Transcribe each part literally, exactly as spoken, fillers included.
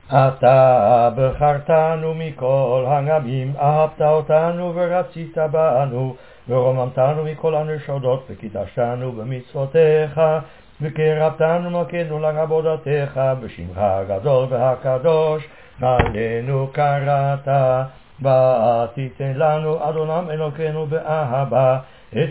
אתה בחרתנו מכל העמים, אהבת אותנו ורצית בנו, ורוממתנו מכל הנשודות, וקידשתנו במצוותיך, וקרבתנו מלכנו לעבודתך, בשמך הגדול והקדוש, עלינו קראת, ותיתן לנו אדונם אלוקינו באהבה, את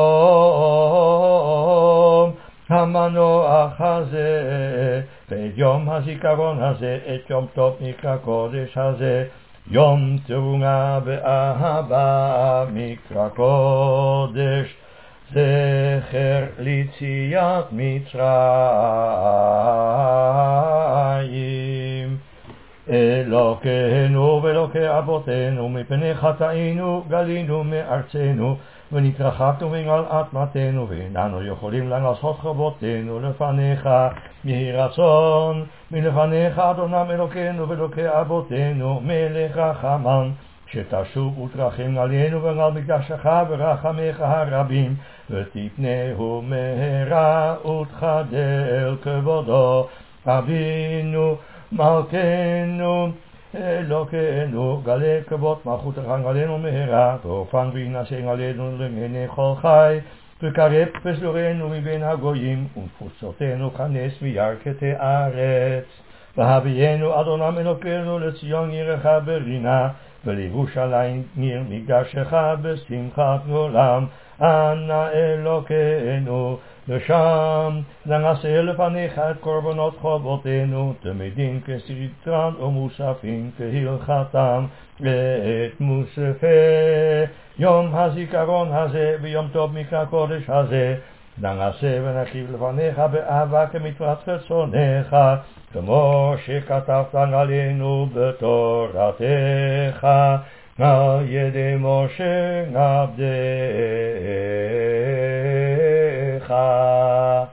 יום המנוח הזה, ואת יום הזיכרון הזה, את יום טוב מקרא קודש הזה, יום תרומה באהבה מקרא קודש, זכר ליציאת מצרים. אלוקינו ואלוקי אבותינו, מפני חטאינו גלינו מארצנו, ונתרחקנו מעל אדמתנו, ואיננו יכולים לעשות חובותינו לפניך. יהי רצון מלפניך אדונם אלוקינו ואלוקי אבותינו, מלך רחמן, שתשוב ותרחם עלינו ועל מקדשך ורחמיך הרבים, ותפנהו מהרה ותחדל כבודו. אבינו מלכנו אלוקינו, גלה כבוד מלכותך עלינו מהרה, ואופן וינשא עלינו למען כל חי, וקרב פזורנו מבין הגויים, ונפוצותינו כנס מירכתי הארץ. והביאנו אדונם אלוקינו לציון עירך ברינה, ולירושלים עיר מקדשך בשמחת עולם. אנא אלוקינו, ושם נעשה לפניך את קורבנות חובותינו, תמידים כסדרן ומוספים כהלכתם, ואת מוספי יום הזיכרון הזה ויום טוב מקרא קודש הזה, נעשה ונקריב לפניך באהבה כמצוות רצונך, כמו שכתבת עלינו בתורתך, על ידי משה עבדך.